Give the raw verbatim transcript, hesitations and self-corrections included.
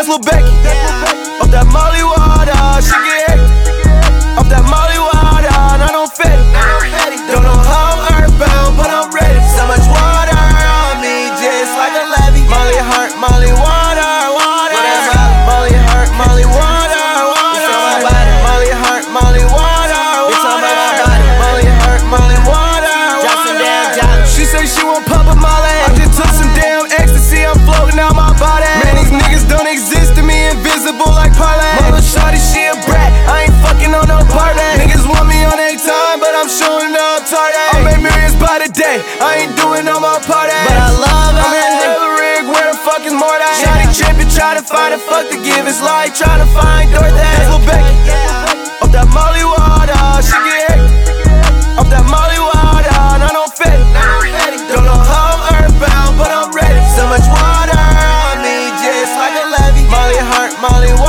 Lil Becky. Off that Molly water, she get hit. Off that Molly water, and I don't fit it. Don't know how I'm earthbound, but I'm ready. So much water on me, just like a levee. Molly heart, Molly water, water. Molly heart, Molly water, water. Molly heart, Molly water, water. Molly heart, Molly water, water. She say she won't pop a Molly. I just took some damn ecstasy, I'm floating out my body. Man, these niggas don't exist to me, invisible like parlay. Mother shawty, she a brat, I ain't fucking on no party. Niggas want me on their time, but I'm showing up tardy. I make millions by the day, I ain't doing no more party. But I love it. I'm in the rig, where the fuck is more that? Shawty trippin', try to find a fuck to give. It's like trying to find Dorothy. That's Lil Becky. Off that Molly water, she get hit. Off that Molly water, and I don't fit it. Don't know how I'm earthbound, but I'm ready. So much water on me, just like a levee. Molly heart, Molly water.